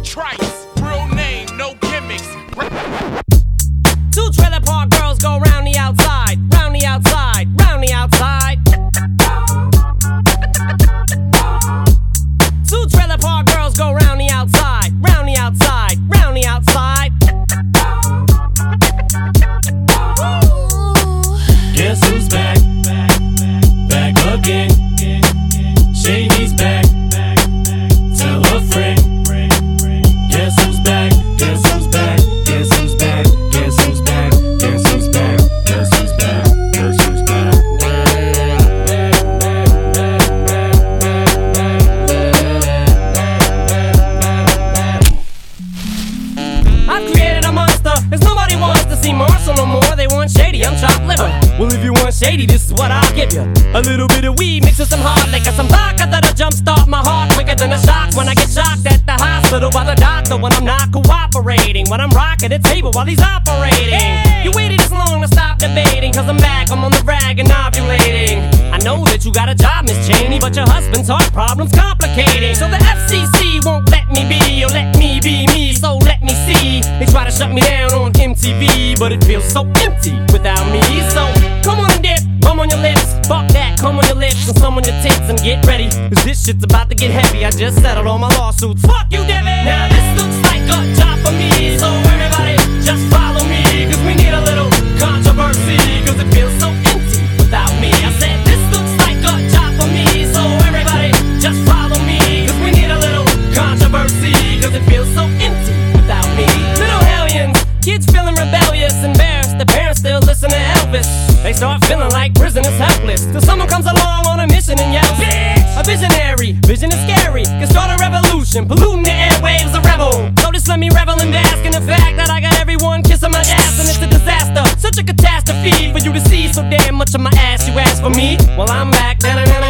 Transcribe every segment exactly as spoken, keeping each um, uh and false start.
Trice, real name, no gimmicks. Two trailer park girls go round the outside, round the outside, round the outside. Two trailer park girls go round the outside, round the outside, round the outside. Guess who's back? Back again. Shady's back. Tell a friend. Guess who's back? Guess who's back? Guess who's back? Guess who's back? Guess who's back? Guess who's back? Guess who's back? I've created a monster, cause nobody wants to see Marshall no more. They want Shady, I'm chopped liver. Well, if you want Shady, this is what I'll give you. A little bit of weed mixed with some hard liquor, some vodka that'll jumpstart my heart quicker than a shock when I get shocked at the hospital by the doctor when I'm not cooperating, when I'm rocking the table while he's operating. Hey! You waited this long to stop debating, cause I'm back, I'm on the rag and ovulating. I know that you got a job, Miss Cheney, but your husband's heart problem's complicating. So the F C C won't let me be, or let me be me, so let me see. They try to shut me down on M T V, but it feels so empty without me. So come on and dip, come on your lips, fuck that, come on your lips and some on your tits and get ready, cause this shit's about to get heavy. I just settled all my lawsuits, fuck you, Devin. Now this looks like a job for me, so everybody just follow me, cause we need a little controversy, cause it feels so empty without me. I said this looks like a job for me, so everybody just follow me, cause we need a little controversy, cause it feels so empty without me. Little hellions, kids feeling rebellious, embarrassed, the parents still listen to Elvis. They start feeling like prisoners helpless, till someone comes along on a mission and yells, bitch! A visionary, vision is scary, can start a revolution, polluting the airwaves, a rebel. So just let me revel and bask in the fact that I got everyone kissing my ass, and it's a disaster, such a catastrophe for you to see so damn much of my ass. You ask for me, well I'm back.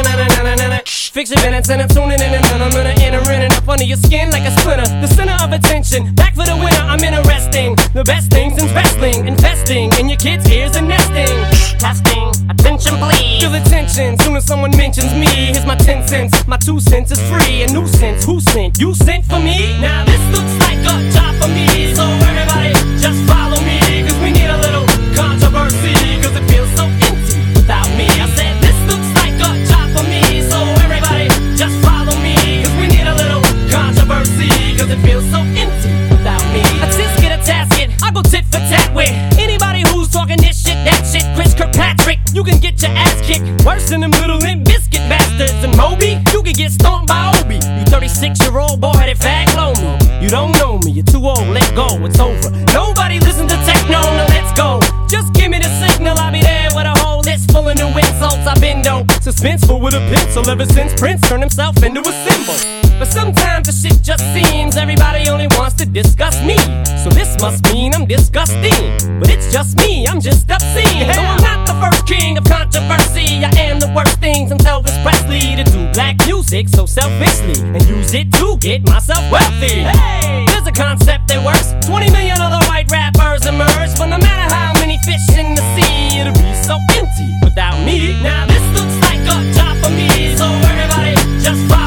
Fix your minutes and I'm tuning in, and then I'm gonna enter in and up under your skin like a splinter. The center of attention, back for the winner. I'm interesting, the best things in wrestling, investing in your kids' ears and nesting. Testing, attention please. Feel the tension, soon as someone mentions me. Here's my ten cents, my two cents is free. A nuisance, who sent? You sent for me? Now this looks like a job for me, so everybody just follow me, cause we need a little controversy, cause it feels so empty without me. I said this looks like a job for me, so everybody just follow me, cause we need a little controversy, cause it feels so empty without me. A tisket, a tasket, I go tit for tat with anybody who's talking this shit, that shit. Chris Kirkpatrick, you can get your ass kicked worse than them little Limp Biscuit bastards. And Moby, you can get stomped by Obi. You thirty-six year old boy headed fag blow me. You don't know me, you're too old, let go, it's over. Nobody listen to techno, now let's go. Just give me the signal, I'll be there with a whole list full of new insults. I've been dope, suspenseful with a pencil ever since Prince turned himself into a symbol. But sometimes the shit just seems everybody only wants to discuss me. So this must mean I'm disgusting, but it's just me, I'm just obscene. Though I'm not the first king of controversy, I am the worst thing since Elvis Presley to do black music so selfishly and use it to get myself wealthy. Hey, there's a concept that works. twenty million other white rappers emerge, but no matter how many fish in the sea, it'll be so empty without me. Now this looks like a job for me, so everybody just follow